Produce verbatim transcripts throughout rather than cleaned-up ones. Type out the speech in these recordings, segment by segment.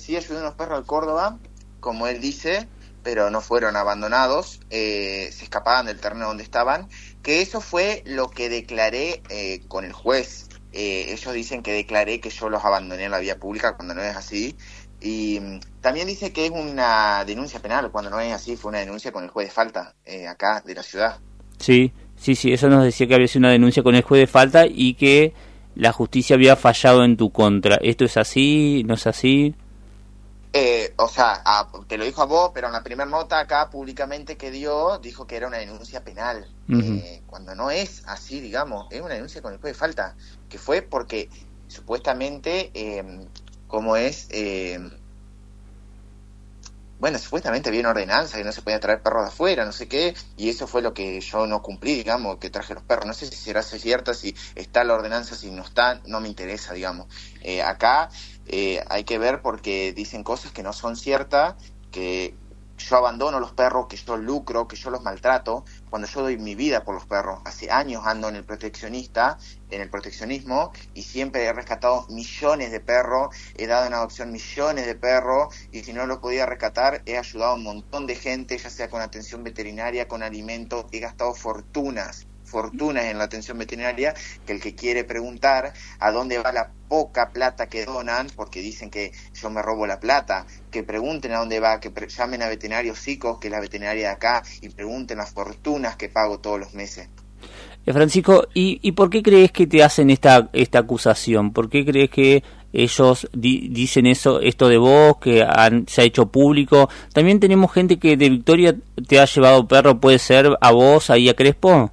sí ayudé a unos perros de Córdoba, como él dice, pero no fueron abandonados, eh, se escapaban del terreno donde estaban, que eso fue lo que declaré eh, con el juez. Eh, ellos dicen que declaré que yo los abandoné en la vía pública, cuando no es así. Y mm, también dice que es una denuncia penal, cuando no es así, fue una denuncia con el juez de falta, eh, acá, de la ciudad. Sí, sí, sí, eso nos decía que había sido una denuncia con el juez de falta y que la justicia había fallado en tu contra. ¿Esto es así? ¿No es así? Eh, o sea, a, te lo dijo a vos, pero en la primera nota acá públicamente que dio, dijo que era una denuncia penal. Uh-huh. eh, cuando no es así, digamos, es una denuncia con el juez de falta, que fue porque supuestamente, eh, como es, eh, bueno, supuestamente había una ordenanza que no se podía traer perros de afuera, no sé qué, y eso fue lo que yo no cumplí, digamos, que traje los perros. No sé si será cierta, si está la ordenanza, si no está, no me interesa, digamos. Eh, acá eh, hay que ver porque dicen cosas que no son ciertas, que yo abandono los perros, que yo lucro, que yo los maltrato, cuando yo doy mi vida por los perros. Hace años ando en el proteccionista, en el proteccionismo, y siempre he rescatado millones de perros, he dado en adopción millones de perros, y si no los podía rescatar, he ayudado a un montón de gente, ya sea con atención veterinaria, con alimentos, he gastado fortunas, fortunas en la atención veterinaria, que el que quiere preguntar a dónde va la poca plata que donan, porque dicen que yo me robo la plata, que pregunten a dónde va, que pre- llamen a veterinarios chicos, que es la veterinaria de acá, y pregunten las fortunas que pago todos los meses. Eh, Francisco, ¿y, ¿y por qué crees que te hacen esta esta acusación? ¿Por qué crees que ellos di- dicen eso, esto de vos, que han, se ha hecho público? También tenemos gente que de Victoria te ha llevado perro, ¿puede ser a vos, ahí a Crespo?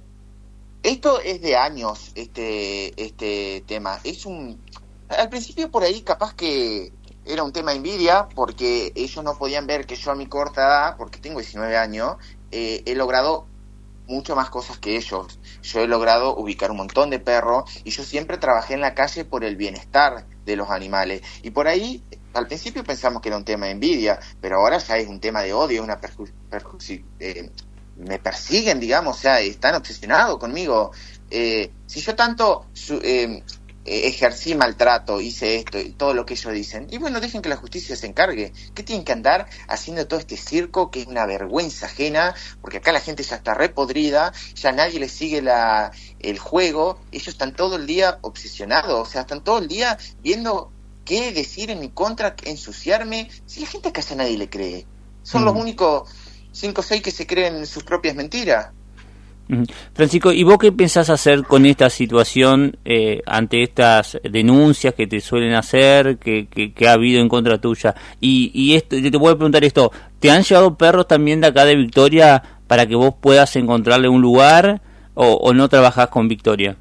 Esto es de años, este este tema. Es un al principio por ahí capaz que era un tema de envidia, porque ellos no podían ver que yo a mi corta edad, porque tengo diecinueve años, eh, he logrado mucho más cosas que ellos. Yo he logrado ubicar un montón de perros y yo siempre trabajé en la calle por el bienestar de los animales. Y por ahí, al principio pensamos que era un tema de envidia, pero ahora ya es un tema de odio, una perju- perju- eh, me persiguen, digamos, o sea, están obsesionados conmigo. Eh, si yo tanto su, eh, ejercí maltrato, hice esto y todo lo que ellos dicen, y bueno, dejen que la justicia se encargue. ¿Qué tienen que andar haciendo todo este circo que es una vergüenza ajena? Porque acá la gente ya está repodrida, ya nadie les sigue la, el juego, ellos están todo el día obsesionados, o sea, están todo el día viendo qué decir en mi contra, ensuciarme. Si la gente acá ya nadie le cree, son mm. los únicos cinco o seis que se creen sus propias mentiras. Francisco, ¿y vos qué pensás hacer con esta situación eh, ante estas denuncias que te suelen hacer, que, que, que ha habido en contra tuya? Y, y esto, yo te voy a preguntar esto, ¿te han llevado perros también de acá de Victoria para que vos puedas encontrarle un lugar o, o no trabajás con Victoria?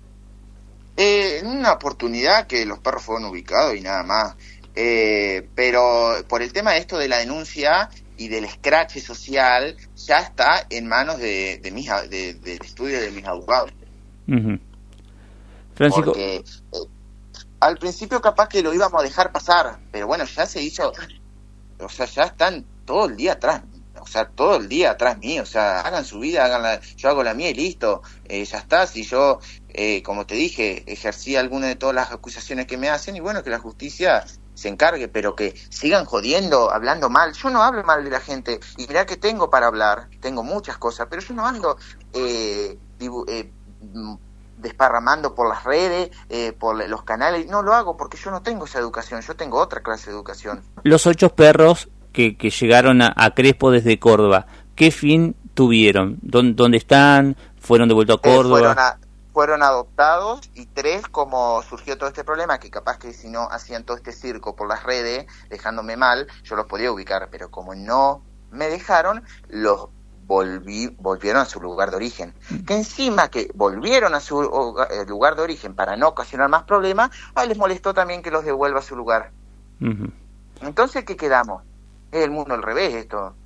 Eh, una oportunidad que los perros fueron ubicados y nada más. Eh, pero por el tema de esto de la denuncia y del escrache social, ya está en manos de, de mis de, del estudio de mis abogados. Uh-huh. Francisco, porque eh, al principio capaz que lo íbamos a dejar pasar, pero bueno, ya se hizo, o sea, ya están todo el día atrás, o sea, todo el día atrás mío, o sea, hagan su vida, hagan la, yo hago la mía y listo, eh, ya está. Si yo, eh, como te dije, ejercí alguna de todas las acusaciones que me hacen, y bueno, que la justicia se encargue, pero que sigan jodiendo, hablando mal. Yo no hablo mal de la gente, y mirá que tengo para hablar, tengo muchas cosas, pero yo no ando eh, dibu- eh, desparramando por las redes, eh, por los canales, no lo hago porque yo no tengo esa educación, yo tengo otra clase de educación. Los ocho perros que, que llegaron a, a Crespo desde Córdoba, ¿qué fin tuvieron? ¿Dónde, dónde están? ¿Fueron de vuelta a Córdoba? Eh, fueron a fueron adoptados, y tres, como surgió todo este problema, que capaz que si no hacían todo este circo por las redes, dejándome mal, yo los podía ubicar, pero como no me dejaron, los volví, volvieron a su lugar de origen. Que encima que volvieron a su uh, lugar de origen para no ocasionar más problemas, ah, les molestó también que los devuelva a su lugar. Uh-huh. Entonces, ¿qué quedamos? Es el mundo al revés esto.